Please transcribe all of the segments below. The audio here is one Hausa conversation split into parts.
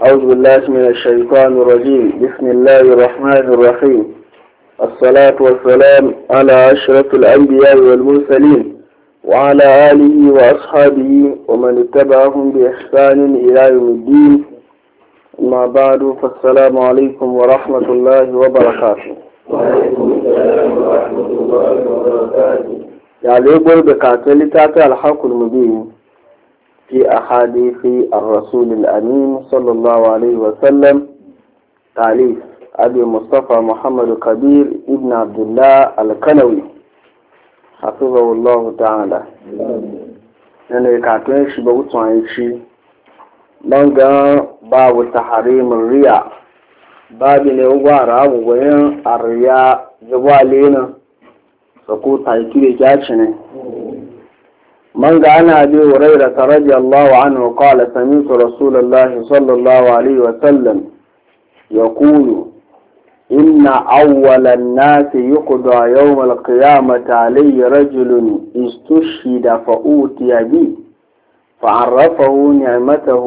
أعوذ بالله من الشيطان الرجيم. بسم الله الرحمن الرحيم. الصلاة والسلام على أشرف الأنبياء والمرسلين وعلى آله وأصحابه ومن اتبعهم بإحسان إلى يوم الدين. أما بعد فالسلام عليكم ورحمة الله وبركاته. وعليكم السلام ورحمة الله وبركاته. يعني يقول بكاتلتات الحق المبين في أحاديث الرسول الأمين صلى الله عليه وسلم، تأليف أبي مصطفى محمد كبير ابن عبد الله الكنوي حفظه الله تعالى. أنا كاتين شي بوتوان شي لانغا باب تحريم الرياء، باب نوغارا وين الرياء جوالينا سكو تايكي جاشنه. من عن أبي هريرة رضي الله عنه قال سمعت رسول الله صلى الله عليه وسلم يقول إن أول الناس يقضى يوم القيامة عليه رجل استشهد فأوتي به فعرفه نعمته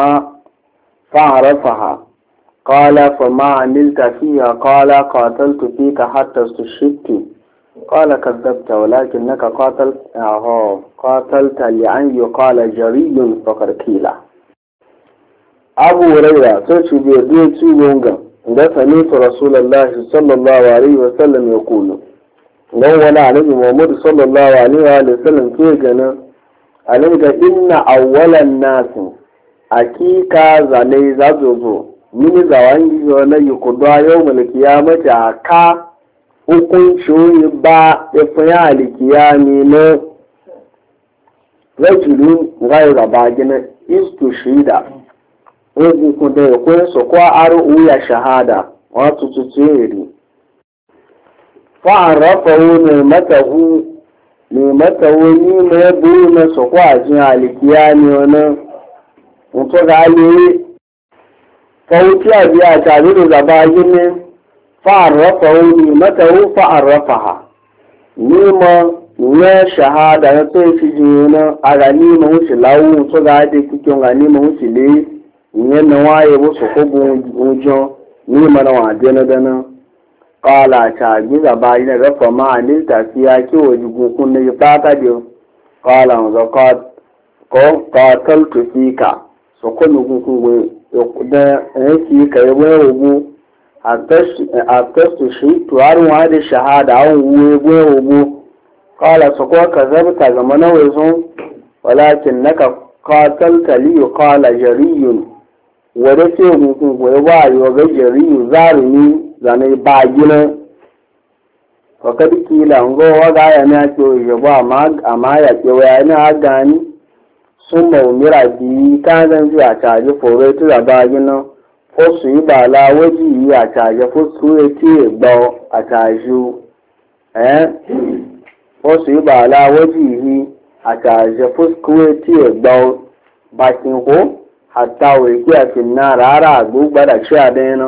فعرفها قال فما عملت فيها؟ قال قاتلت فيك حتى استشهدت. قال كذبت ولكنك قاتلت لأن يقال جري فقد قيل. أبو هريرة تشبه بيتي ونغا سمعت رسول الله صلى الله عليه وسلم يقول ولا عليه محمد صلى الله عليه وسلم كيغنا عليك إن أول الناس أكيكا زني زازوزو من زوانجي ولا يقضى يوم القيامة أكا hukunci ba ya fi alikiyami na rajulun gaira ba gina istu shida ogun da ya kuwa su kwa aru ya shahada wato tutsiri fa'an rafahu ne matahu ni mai buru na su kwa jin alikiyami wani mutu ga aliyu fauci a biya tare da zaba gini fa'arrafahu nimatahu fa'arrafaha nima ya shahada na sai fi jina a ga nima wuce lawu so ga da kikin ga nima wuce le ne na waye musu kogun ujo nima na wade na dana qala ta giza ba ina rafa ma anil ta fiya ki wajigu kun ne ba ka dio qala zakat ko qataltu fika so ko nugu ku da yake kai wayo أكتست شيء توارو هذه الشهادة أو ويبوه قال سقوا كذبت زمن ويزون ولكنك قاتلت لي قال جري ورثه ويواي وجري زارني زاني باجنا فقد كيل أنغو وغاية ناكيو يبوا أما يكيو يعني أغاني ثم أمر بي كان زنجي أتاجي فوريتو باجنا oṣù yìí bá aláwọ́jì yìí àtàjẹ fóṣù etí ìgbọ́ àtàjù oṣù yìí bá aláwọ́jì yìí àtàjẹ fóṣù etí ìgbọ́ bàtìkó àtàwọ̀ èkí àti náà rárá àgbógbádà ṣé àdéhìnà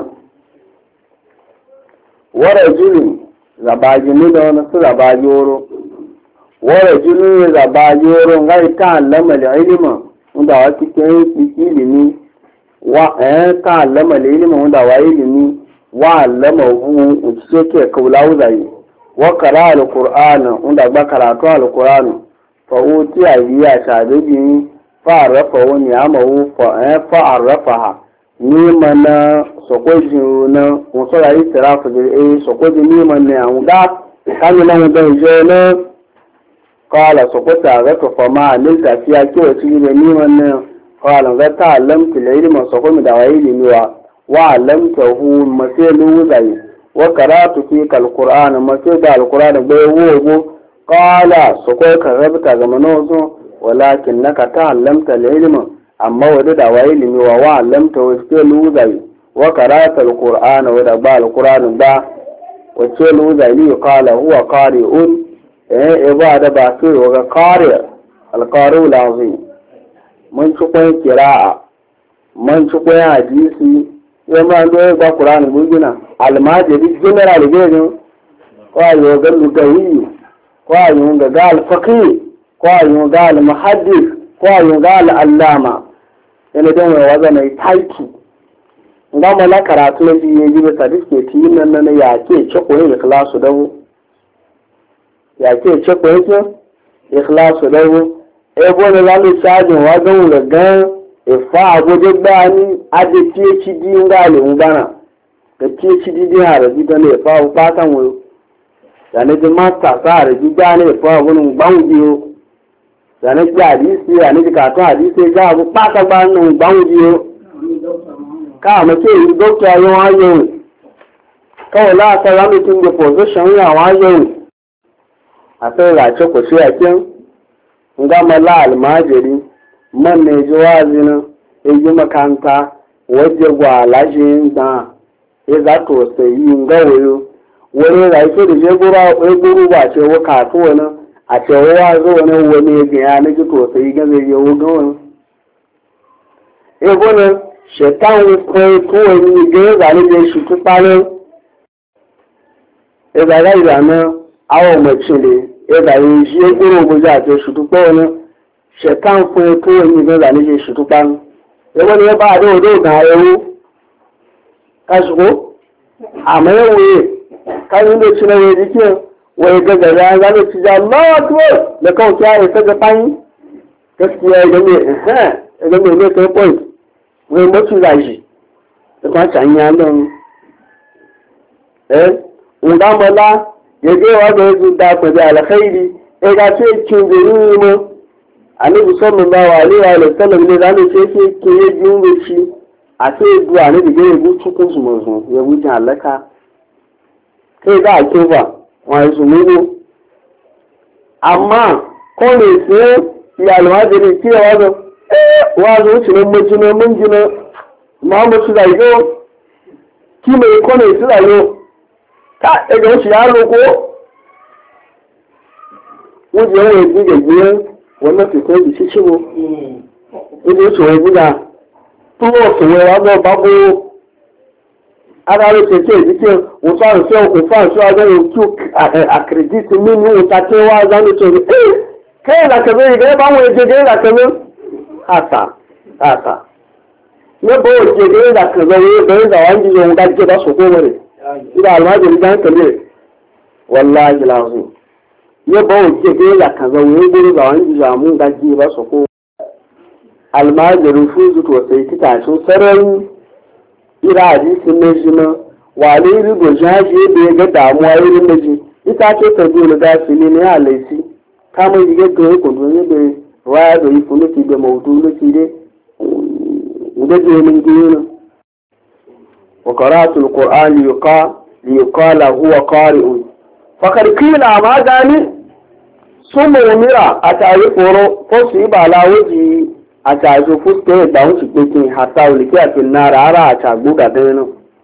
wọ́rẹ̀ jùlọ zàbájú nílò ọ̀nà sí zàbájú oró wọ́rẹ̀ jùlọ zàbájú oró ń gáyìí tá àlámọ̀lẹ̀ ìlímọ̀ ń dà wá kíkẹ́ ìlímí wa ka allama ilimin wanda wa ilimi wa allama hu uce ke kaula zai wa qara alqur'ana wanda ba karatu alqur'ani fa uti ayiya shabibi fa rafa wani amahu fa arrafaha ni mana sokoji na usura istirafu de sokoji ni mana anga kamila da jona qala sokota ga to fa ma lilta fiya ke wace ni mana قال تعلمت العلم صقم دوايلي وعلمته مثل زي وقرأت فيك القرآن مثل القرآن بيوه قال سقوك ربك زمنوزو ولكنك تعلمت العلم أما ودى دوايلي وعلمته مثل زي وقرأت القرآن ودى القرآن با ومثل زي قال هو قارئ إبادة باكر وقارئ القارئ العظيم mun ci kwan kira'a mun ci kwan hadisi ya ma ndo ba qur'ani bugina almajiri general gejin ko ayo ga lugawi ko ayo ga gal faqih ko ayo ga al muhaddis ko ayo ga al allama ene don wa wazana taiki nga mala karatu na biye yi ba certificate yin nan ya ke ce koyi ikhlasu dawo ya ke ce koyi ke ikhlasu dawo e bona la mi sajin wa ga ga e fa agoje gba ni ade PhD nga le ngana da PhD din ha rabi da ne fa pa kan wo da ne master sa rabi da ne fa wonun bangiyo da ne ga hadisi ya ne ka to hadisi ga bu pa ta ba nun bangiyo ka ma ke yi doctor yo ayo ka la ta ra mi tin the position ya wa ayo a sai la ce ko shi akin nga mala almajiri man ne jawazi na yi makanta waje gwa lashe da ya za to sai nga wayo wani raike da je guru ba ce wa kafu wani a ce wa zo wani ga ya na ji to sai ga zai yawo ga wani e gona shetan ko wani ga za ne da shi tupanin e da ga ina awo mace ne e da yi shi guru bu za ta shi tupanin shetan ko wani ga za ne da shi tupanin e wani ya ba do ga yawo kasko amma yawo kan yi ci na wai jikin wai ga gaba za mu ci ja Allah to da kawai ya yi ta gaban gaskiya ga me ne kai point wai mutu da shi da ta canya nan unda mala ya ga wa da yanzu da ku da alkhairi ga ce kin gari mu annabi sallallahu alaihi wa sallam ne da ne ce ke yin shi a sai duwa ne da ya gutu kun su mazu ya wuce halaka kai za a ke ba wani su mugu amma ko ne sai ya alwajiri ke wazo wuce ne majina mun gina ma musu da yau ki mai ko ne su da yau ka daga wuce ya loko wuce yawon ya ji gajiyar wannan fitar da shi shigo wuce wuce wani gida tuwo su wai wazo babu ara ló ṣe tí èyí tí wọ́n tó àrùn sí òkùnfà àti ọjọ́ ìkú àkìrìdìtì nínú ìta tí wọ́n á dánú tó rí kéèrè làkẹ̀mẹ́ ìgbẹ́ bá wọn èdè kéèrè làkẹ̀mẹ́ àtà níbo òjè kéèrè làkẹ̀mẹ́ wọ́n bẹ̀rẹ̀ ìgbà wọn jíjọ wọn dájẹ́ bá sọ̀kọ́ rẹ̀ ìgbà àlùmájò ní dáńkẹ̀lẹ̀ wọlá ìlàhùn níbo òjè kéèrè làkẹ̀mẹ́ wọ́n bẹ̀rẹ̀ ìgbà wọn jíjọ àmú dájẹ́ bá sọ̀kọ́ àlùmájò ní fún ìdútù ọ̀sẹ̀ títà àṣọ sẹ́rẹ́yìn ira hadisin na shi na wale rigo shashi da ya ga damuwa irin da shi ita ce ta biyu da fili ne a laifi kama yi gaggawa ya kudu ne da waya da yi funuki da mautu nufi dai da jemin gina wa karatul qur'an liyuqala huwa qari'un fakar kila ma gani sun mumira a tare foro ko su yi balawaji a cajo fuska ya da wuce kekin hatta wulki a finna rara a cagu ga dano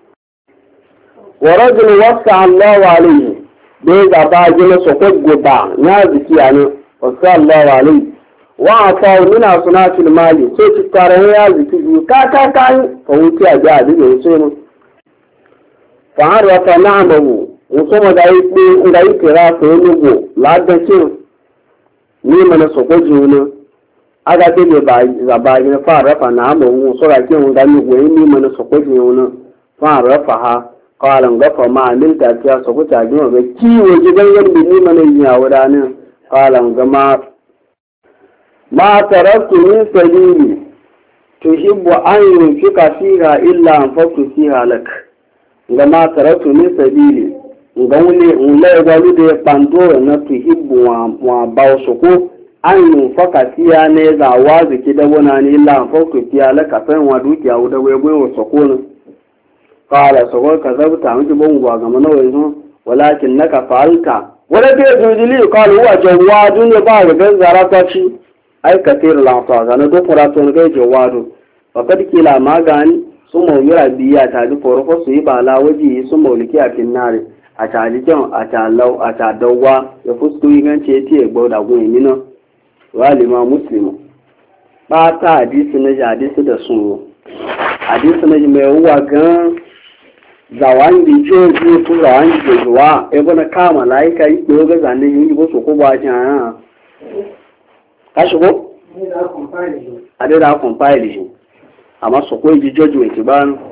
wa rajul wasa Allah wa alayhi da ya gaba gina sokwa guba ya ziki a ne wasa Allah wa alayhi wa a kawo nuna suna filmali sai ci tare ya ziki biyu ka fa wuce a ji a biyu ya ce mu fa har wata na amamu wasu ma da yi kira ta yi nugu ladacin ne mana sokwa juna aga te le ba yin fa rafa na mo mu so ra ke un da ni we ni mo no so ko ji un fa rafa ha qala ngafa ma min ta ta so ko ta ji mo be ki wo ji gan gan ni mo ne ya wada ne qala ngama ma taraktu min sabili tuhibbu an yunfika fiha illa an faktu fiha lak ngama taraktu min sabili ngawle un le galu de pandoro na tuhibbu wa ba so ko an yi faka fiya ne za wa ziki da wana ne illa fauku fiya la kafin wa dukiya da wai goyo sokona qala sokol ka zabta miji bon gwa ga mana wai walakin naka fa'alta wala bi jujili qala huwa jawadun ba ga ganzara ta ci ai katir la ta ga na do furato ne ga jawadu fakad kila magani su mawira biya ta du forofo su yi bala waji su mauliki a kinnare a talijan a talau a tadawa ya fusku yi gance ya ce gbauda gun yi nan walima muslimu ba ta hadisi na hadisi da sun hadisi na mai wuwa gan zawangi joji ko zawangi da zuwa ebe na kama laika yi ko ga zane yi bo so ko ba ji ha ka shigo a da compile shi amma so ko yi judgment ba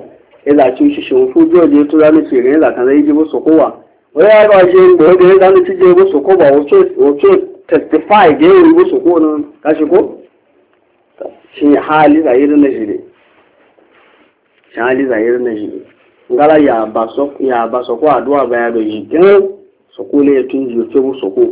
ila ci shi shi fu joje to zanu ce ga kan zai ji musu kowa wai ya ba shi da wanda zanu ci je musu ko ba wato testify ga yi musu ko nan kashi ko shi hali zahirin na shi ne shi hali zahirin na shi ne ngala ya ba so ko addu'a ba ya do yi gan so ko le tun ji ce musu ko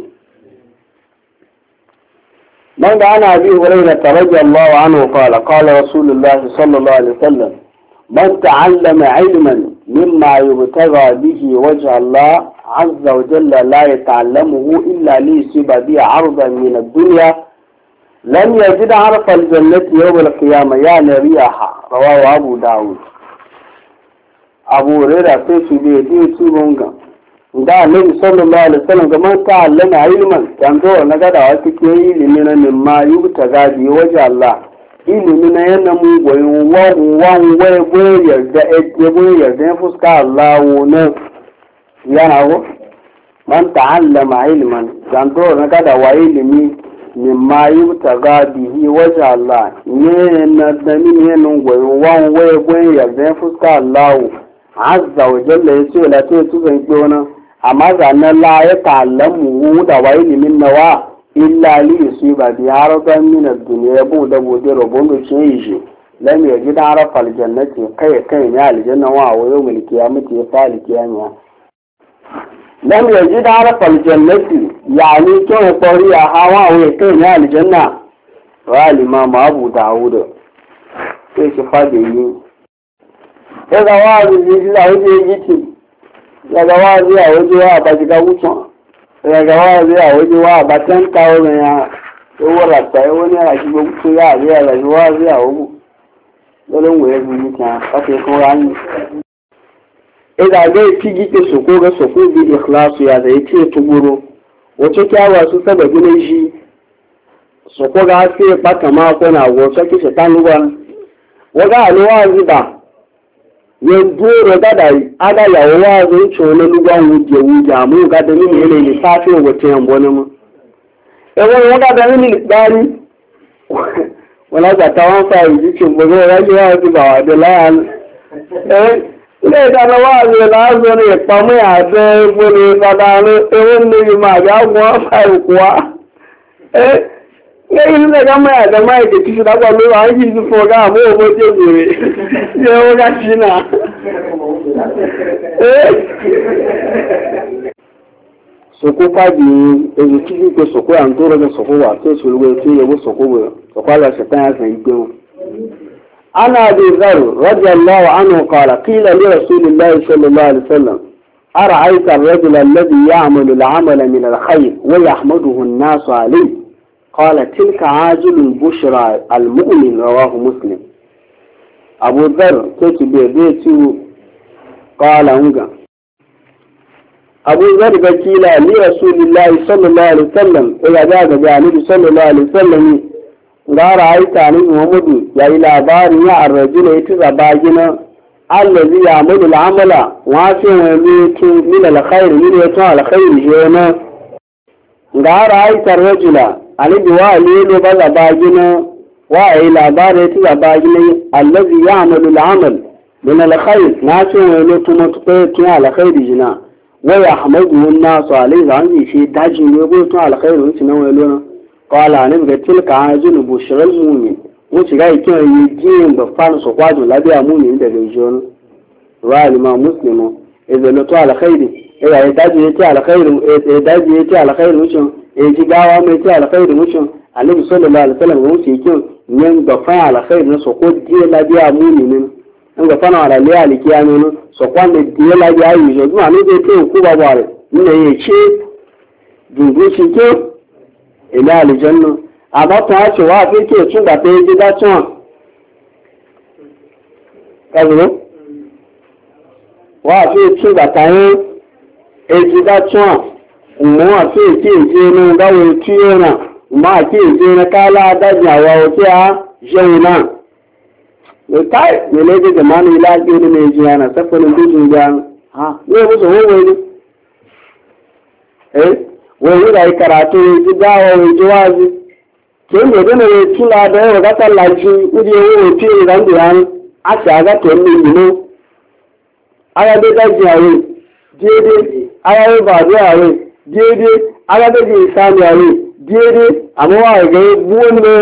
من عن أبي هريرة رضي الله عنه قال رسول الله صلى الله عليه وسلم من تعلم علما مما يبتغى به وجه الله عز وجل لا يتعلمه إلا ليصيب به عرضا من الدنيا لم يجد عرف الجنة يوم القيامة يعني ريحها رواه أبو داود أبو هريرة في بيدي سيبونغا da annabi sallallahu alaihi wasallam ga man ta'allama ilman yanzu na gada wa kike ilimi na mimma yuta gadi waje Allah ilimi na yana mu goyin wan goyi yarda fuska Allah wona yana go man ta'allama ilman yanzu na gada wa ilimi mimma yuta gadi waje Allah ne na da min yana goyin goyi yarda fuska Allah azza wa jalla yace la to zan kiona amma zanen la ya ta'allamu da wa ilimin nawa illa li yusiba bi haraban min ad-dunya bu da gode robon da ce yi lam yaji da arafa aljannati kai ne aljanna wa yawm al-qiyamati ya fali kiyama lam yaji da arafa aljannati yani to qori ya hawa wa kai ne aljanna wa al-imam Abu Dawud sai shi fadi yi da wa ji da wuce daga wazi a waje wa ba shiga wucin daga wazi a waje wa ba 10,000 ya wura ta yi wani a shiga wuce ya a zai daga wazi a wagu ɗarin wuya zuwa ta kafin kan rani idan fi gike soko ga soko bi ikhlasu ya zai ce tuguro wace kyawa su sababi na shi soko ga haske baka mako na wace kishe tanuwa waga alwazi ba yanzu da ada yawo wa zai tsone lugan wuje mu ga da ni ne ne safi wace yan bone mu wani ga da ni dari wala ga tawan fa yi cin bogo ya ji wa ba da la ile da na wa la zo ne pa mu ya de bone da ne ni ma ga gwa fa kuwa lẹ́yìn nílẹ̀ ká máa àdá máa èdè títí lápá ló wà ń yìí fún ọgá àmú ọmọ tí ó bèèrè tí ó wọ́n sí náà sọ̀kó fàbí èyí tí kí pé sọ̀kó à ń tó rọ́gbẹ̀ sọ̀kó wà tí ó sì olúwẹ̀ tí ó yẹ sọ̀kó wẹ̀ sọ̀kó aláṣẹ tán àṣà ìgbé wọn. ana abi zar radiyallahu anhu qala qila li rasulillahi sallallahu alaihi wasallam ara'aita ar-rajula alladhi ya'malu al-'amala min al-khayr wa yahmaduhu an-nasu alayhi قال تلك عاجل البشرى المؤمن رواه مسلم أبو ذر كتب بيته قال هنگا أبو ذر بكيلا لرسول الله صلى الله عليه وسلم إذا جاء بعنه صلى الله عليه وسلم قال رأيت عنه محمد يا إلى باري الرجل يتزباجنا الذي يعمل العمل وعافي ويميت من الخير من يتوى الخير جينا قال رأيت الرجل alibi wa lelo ba zabagina wa yi labarai ta zabagina allazi ya amalu al'amal min alkhair na ce wani tuma tukai tun alkhair jina wa ya hamadu na su alai za an shi daji ne ko tun alkhair wuce na wani lona qala ne ga tilka ajin bushral mu'min wuce ga yake yi jin ba fa su kwado labiya mu'min da gajon wa imam muslim idan to alkhair ya daji yake alkhair wuce ji gawa mai ce alkhairi mutum annabi sallallahu alaihi wasallam mun ce kin yan ga fa alkhairi na so ko die la biya muminin an ga fana ala liya alkiyano no so kwan die la biya yi jo ma ne ce ku ba bare ne ye ce dungu shi ke ila aljanna amma ta ce wa fi ke tun da ta ji da tun kazo wa fi tun da ta yi ji da tun mo àti èké ìṣe ní báwo tí ó ràn mo àti èké ní kálá dájú àwa òkè á ṣẹ́yìn náà lè táì nílé gẹ́gẹ́ máa ní ilé ágbé ní méjì àná sẹ́fọ́nù tó jù já ha ní ìbùsùn owó wọlé wọ́n yíra ìkàrà tó ti dá ọrọ̀ ìjọ wájú kí ó lè dínà rẹ̀ tún láàdọ̀ ẹ̀rọ gátà lájú níbi owó òtí ìrìnàjò rán àti àgàtọ̀ ní ìlú ara da daji yawe daidai ara da babu yawe daidai ara da ji isani yawe daidai amma wa ga buwan ne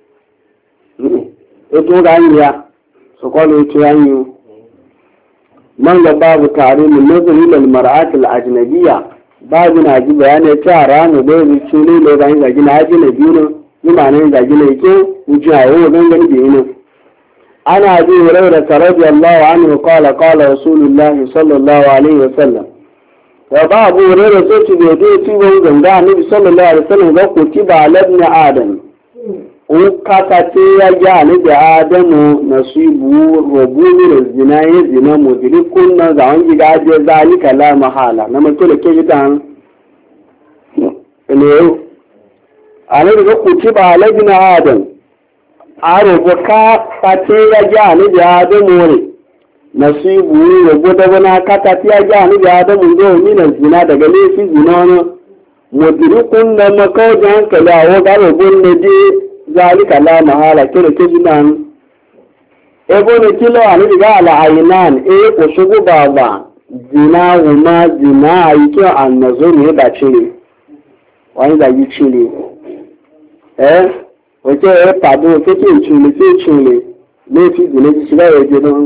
eto ga ya su kwalo eto yanyu man ga babu tare min nazari lil mar'at al ajnabiyya babu na ji bayanai ta ramu da yi cile da ga ga gina ajnabi ne ni ma ne ga gina ke ujawo dan gani da yin ana abi hurairah radiyallahu anhu qala qala rasulullah sallallahu alaihi wasallam wa babu hurairah so ci da ci gon ganga annabi sallallahu alaihi wasallam ga ku ci ba labni adam ukakate ya jani da adamu nasibu robuni da zina ya zina mudirikun na zawon gida ajiye zalika la mahala na mace da ke gidan ne a ne da kuci ba alaji na adam a rubuka kate ya jani da adamu ne nasibu robu da wani kakate ya jani da adamu domin na zina daga laifin zina wani mudirikun na makawar hankali a waga robun da je ذلك لا محالة كده كجنان ابن كيلو على رجال عينان ايه وشغو بابا زنا وما زنا يكي عن نظر يبا تشيلي وين ذا يتشيلي ايه وكي ايه بابو كي يتشيلي كي يتشيلي ليه في زنا تشيلي يجنون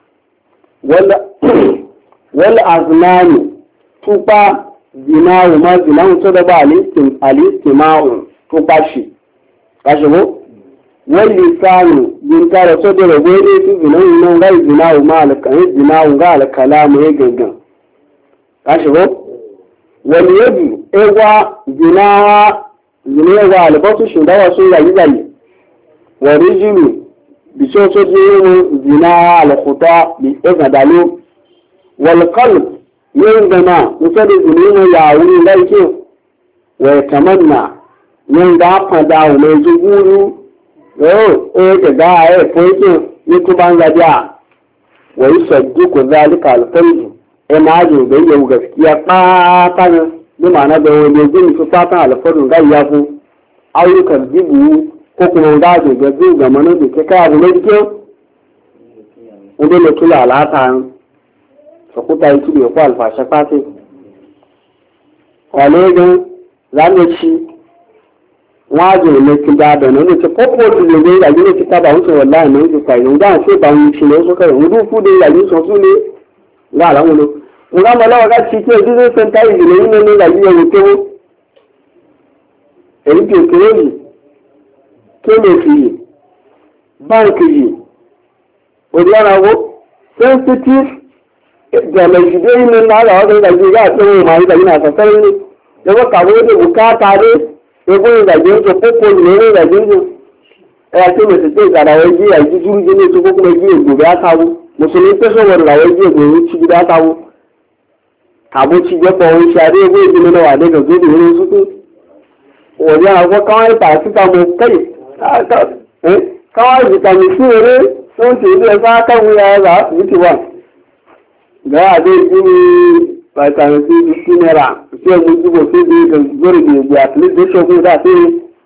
والأزمان توبا زنا وما زنا وصدبا الاستماع توبا شي kashigo wani sanu yin tara so da rago ne su zinan nan gai zinawu ma alƙalin zinawu ga alƙalamu ya gangan kashigo wani yabi ewa zinawa albasu shugawa sun yayi zali wa rijilu bi so so jiru zina alkhuta bi ezadalo wal qalb yin gana musa da zinawa ya wuri gai ke wa tamanna yin da fada wa mai zuguru ga ga ya foke yi kuban gajiya wa yi sadduku zalika alfarju ma je da yau gaskiya fatan bi ma'ana da wani gini su fatan alfarju ga ya fu ayyukan jibu ko kuma ga je ga zu ga mana da ke kai abu mai kyau wanda ne kula alata sa kuta yi tudu ko alfasha fate wale gan zamu waje ne kida da ne ce ko ne ne da ne kita ba wuce wallahi ne ke kai ne da sai ba mu ci ne so kai mu fu da ya yi so su ne ga la mu nga mala ga ci ke dide sen tai ne ne da ya wuce e ke ke ne fi bank yi o dia na go sensitive da mai jide ne na da ga da ga to mai da ina sa sai ne da ka go da bukata ne ego ìgbàgbé ń sọ pópó ìlérí ìgbàgbé ń sọ ẹ̀yà tí mo sì pé ìgbàdà àwọn ẹgbẹ́ àìjí dúró jẹ́ ní ètò pópó ẹgbẹ́ ègbò bí átáwó mùsùlùmí pẹ́sọ̀ wọ̀n làwọn ẹgbẹ́ ègbò ń ti bí átáwó àbó ti jẹ́ pọ̀ oṣù adé ẹgbẹ́ ìgbìmọ̀ náà wà dẹ́gàn tó dì nínú sókè òní àwọn káwọn ìta síta mọ kẹ́yì káwọn ìvìtàmì sí eré tó ń ṣe ilé ẹ̀fọ́ akáwọn yàrá ti wà gàá àdé ìdí vitamin C 15 naira sai mun zubo sai da gori da at least da shogun da sai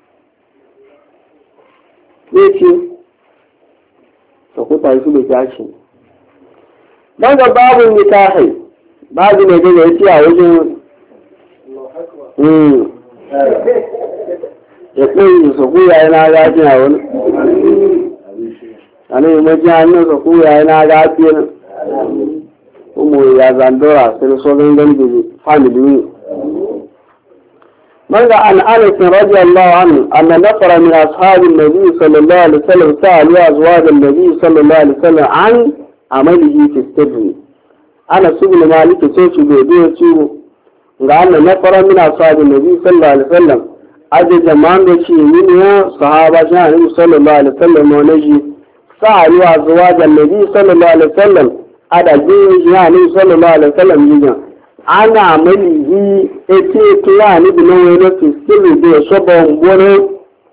ce to ko ta su da tashi dan ga babu nikahi babu ne da yake a wajen ya kai su ku yayi na gaji a wani ana mai jami'an su ku yayi na gaji ne umu ya zandora sai so gangan da family من عن أنس رضي الله عنه أن نفر من أصحاب النبي صلى الله عليه وسلم سألوا أزواج النبي صلى الله عليه وسلم عن عمله في السجن أنا سبل مالك سوشي بيديه سيرو أن نفر من أصحاب النبي صلى الله عليه وسلم أجل جمان بشي منها صحابة النبي صلى الله عليه وسلم ونجي سألوا أزواج النبي صلى الله عليه وسلم ada jini ya ni sallallahu alaihi wasallam yigan ana mali yi ete to ya ni bi no no ti silu de so bon boro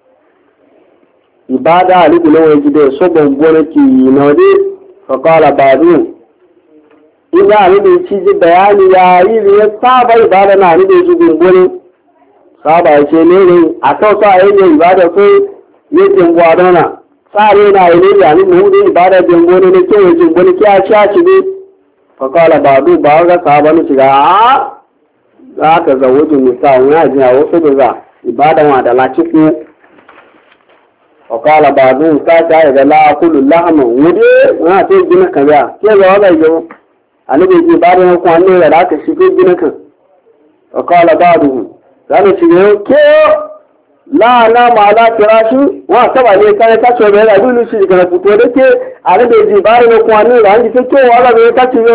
ibada ni bi no ji de so bon boro ki no de fa qala badu ina ni bi ci bayani ya yi ne saba ibada na ni de ji bon boro saba ce ne a to sa yi ibada so ne tin gwadona tsare na yi ya ni mu da ibada jin gone ne ke jin gone ke a ci ne fakala ba du ba ga sabani shiga a za ka zawujin nisa wani jiya wasu da za ibadan wa da laciku fakala ba du ta ta ga la kullu lahma wude na ta gina kaza ke ga wala yau alibi ibadan ko ne da aka shi gina kan fakala ba du zan shiga ke la na ma la firashi wa taba ne kai ta ce da dulu shi ga fito da ke alibi ibadan ko ne da an ji ke wala da ta ce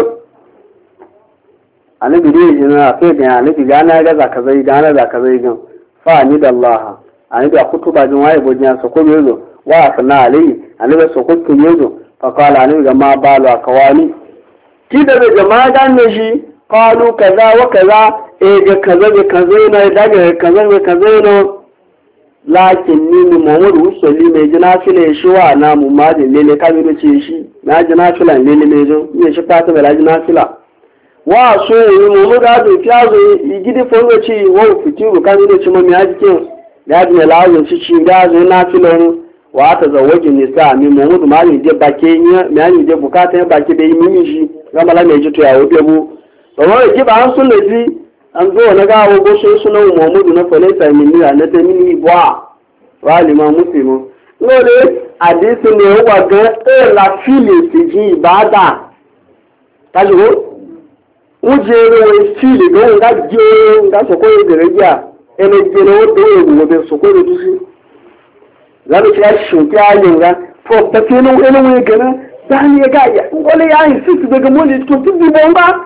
annabi dai jina sai da annabi gana ga zaka zai gana zaka zai gan fa ni da Allah annabi a kutuba jin waye bojin sa ko bezo wa sana alai annabi so ko kin yezo fa qala annabi ga ma balu akawani ki da jama'a dan ne shi qalu kaza wa kaza ga kaza ga kaza ne daga kaza ga kaza ne lakin ni Muhammadu sallallahu mai jina file shi wa na mu ma da lele kabiru ce shi na jina filan lele mai jo ne shi fata da jina fila wa so yi mu ga da fiyazo igidi fongo ci wo fitiru kan ne ci mami haji ke da ne lawo ci ci ga zo na filon wa ta zawaji nisa mi mu ma ni je bake ni ni je bukata ya bake da yi shi ga mala mai ji to ya wobe bu to wa ji ba an sunne ji an zo na ga wo go so sunan Muhammadu na fale sai min ni na ta mini bwa wa lima muslimu ngole hadisi ne wa ga la fili ti ji ibada tajo ujere fili ga nga je nga soko gereja ene jere o do go be soko do tusi la be ya shuti alinga fo patino ene we gana dani ga ya ngole ya insist daga moli to tibi bomba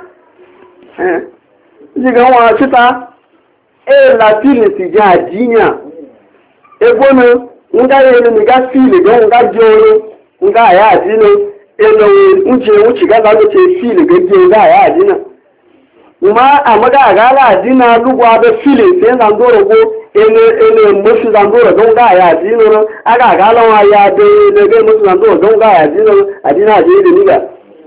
jiga wa chita la fili ti ja jinya e bono nga yele ni ga fili ga nga joro nga ya dino ene uje uchi ga ga te fili ga je nga ya dino kuma a maga gala dina lugwa da fili sai zan doro go ene musu zan doro don ga ya dino no aga gala wa ya de ga musu zan doro don ga ya dino adina je ni niga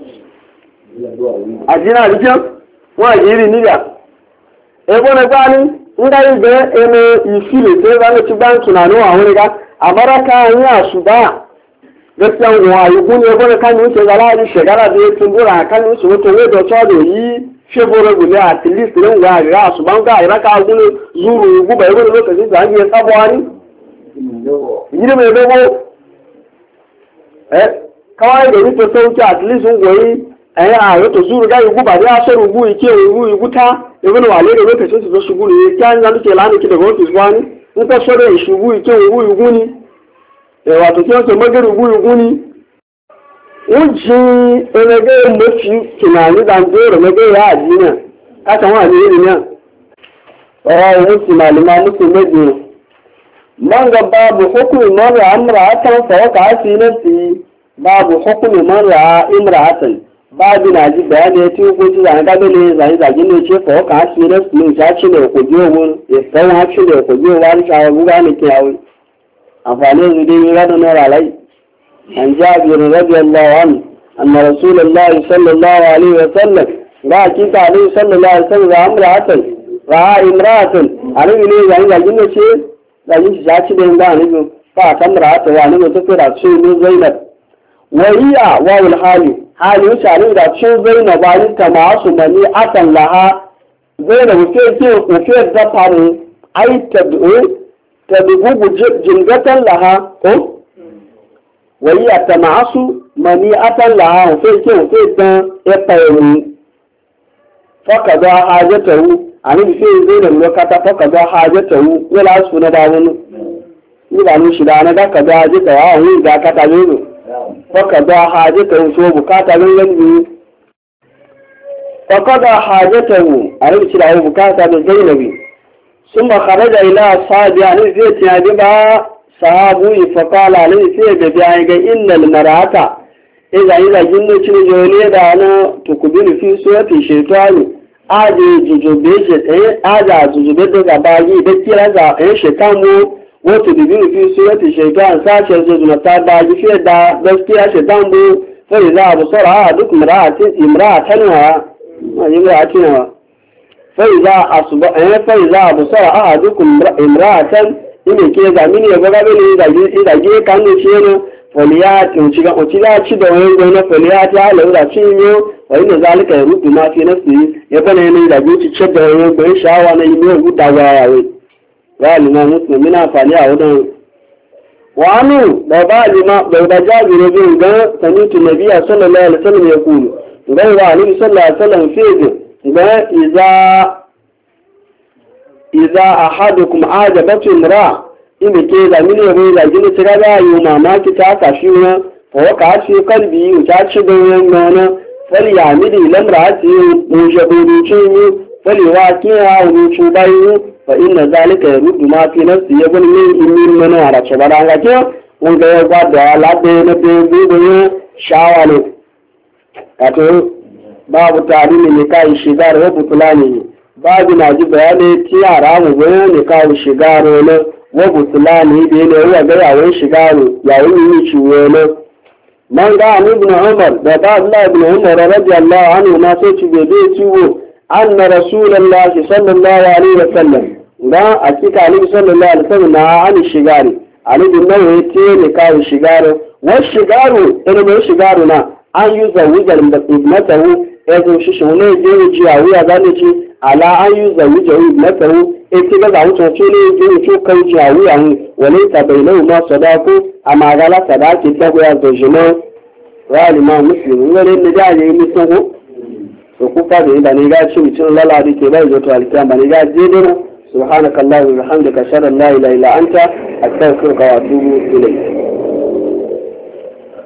adina rijo wa je ni niga e bona gbani nga ibe ene ifili sai zan ci banki na no awon ga amaraka ya suba gaskiya wa yugun ne bona kan wuce gala ni shegara da tumbura kan wuce wato ne da tsado yi shebore gule at least ran ga su ban ga ira ka gulu zuru guba yego lokacin da an yi sabwani yire mai dogo kawai da rito sauki at least goyi a to zuru ga guba ya so rubu yake rubu guta yego no wale da lokacin su zo su gulu ya kan zan ke lani ki daga office wani in ka so da shi rubu yake rubu guni wato kiyan so magaru rubu guni uji enege mafi tunani da zoro na gaya a duniya kasan wa ne ne ọ̀rọ̀ musu malima musu meje man ga babu hukumi mara amra'atan fa waka asinati babu hukumi mara imra'atan babu na ji bayani ya tiyo ko ji zan ga ne zai zagi ne ce fa waka asinati ne ta ci ne ko jiyo mun ya san ha ci ne ko jiyo wani shawa buga ne ke yawo amfani da dai ga da na ralai عن جابر رضي الله عنه أن رسول الله صلى الله عليه وسلم رأى كيف عليه صلى الله عليه وسلم رأى امرأة عليه إليه يعني لجنة شيء لجنة شاكي بين ذلك فأتى امرأة وعنه تفر شيء من زينب وهي واو الحالي حالي وشعرين ذات شيء زينب وعنه تماس منيعة لها زينب وفيه ذكر أي تدعو جنجة لها وهي تمعص منيئة لها وفيه دان يطيرون فقضى حاجته يعني فيه زين الوقت فقضى حاجته ولا أسفنا داونه إذا نشدانا دا قضى حاجته وهو إذا كتبينه فقضى حاجته شو بكاتا لنجي فقضى حاجته يعني بشداه بكاتا لزينبي ثم خرج إلى أصحابه يعني زيت يجبها sahabu faƙala ne sai ga biya ga innal marata iza jinnocin jole da na tukubin fi surati shaytani aje jujube je aja jujube da gabaji da kira za shaytan mu wato bibin fi surati shaytan sace zuna ta baji fi da gaskiya shaytan mu sai za abu sara duk imra'atan wa imra'atin sai za asuba sai za abu sara ahadukum imra'atan ine ke zamini ya gaba ne da ge kan ne ce ne faliyati uciga ci da wani gwamna faliyati halau da cin yau wa inda zalika ya rufe ma fi nafsi ya bane yanayi da zuci ce da wani gwamna sha'awa na yi mai guda ga yawai ya lima musulmi mina amfani a wadan wani da ba lima da da jabiru bin ga samitu nabiya sallallahu alaihi wasallam ya kulu ga wa alaihi sallallahu alaihi wasallam fi ga iza ahadukum ajabatu imra inda ke da mini yabo da gini tira da yi mamaki ta kashi na fa ka ci kalbi ta ci da wannan fali ya midi lamra ci mun jabu ci fali wa ki ya wu ci bayu fa inna zalika yaruddu ma fi nafsi yabun min mana ara ce bara ga ke mun ga ya ga da labe na be shawale kato babu tarihi ne kai shigar wa butulani babu na ji bayani ti yara mu bayan ne kawo shigaro na wabu tulani da yana yi ga yawon shigaro yawon yi ciwo na man ga an ibn umar da ba Allah ibn umar radiyallahu anhu ma sai ci bebe ciwo anna rasulullah sallallahu alaihi wasallam da akika ali sallallahu alaihi wasallam na an shigari ali bin nawawi ce ne kawo shigaro wa shigaro ina mai shigaro na an yi zawujar ibnatahu yazo shi shune je ji a wuya zane ci ala an yi zawujar ibnatahu eti ga zawo to ne je ci kai ji a wuya ne wale ta bainau ma sadaku amma ga la sadaki ta go ya zo jino wali ma muslimin wale ne da yayi musu to ku fa da ne ga ci mutun lala da ke bai zo to alkiyama ne ga je dena subhanakallahumma wa bihamdika ashhadu an la ilaha illa anta astaghfiruka wa atubu ilayk